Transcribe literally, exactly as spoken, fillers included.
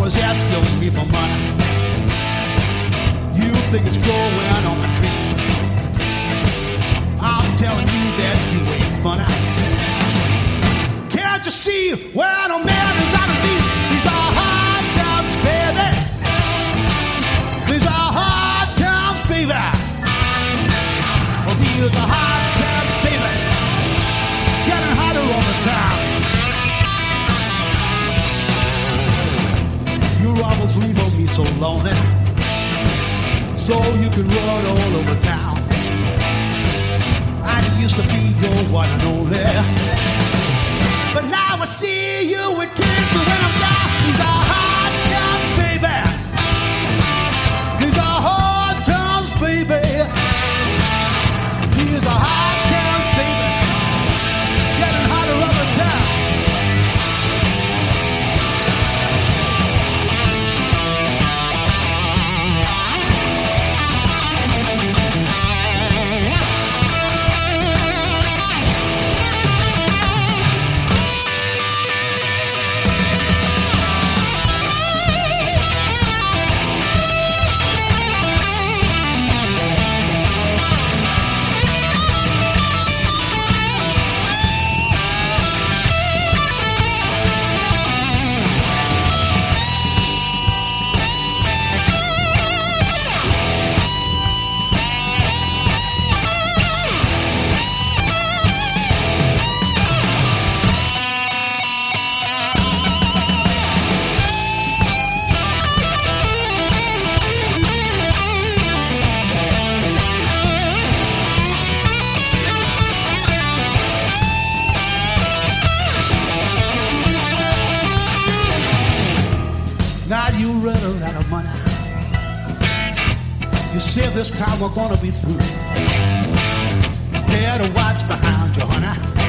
always asking me for money. You think it's growing on the trees. I'm telling you that you ain't funny. Can't you see when a man is on his knees? These are hard times, baby. These are hard times, baby. Oh, these are hard times, baby. Getting hotter all the time. You're always leaving me so lonely, so you can run all over town. I used to be your one and only, but now I see you with kids when I'm down. These are hard times, baby. These are hard times, baby. These are hard times, baby. Getting hotter all the time. Now you running out of money. You said this time we're gonna be through. Better watch behind you, honey.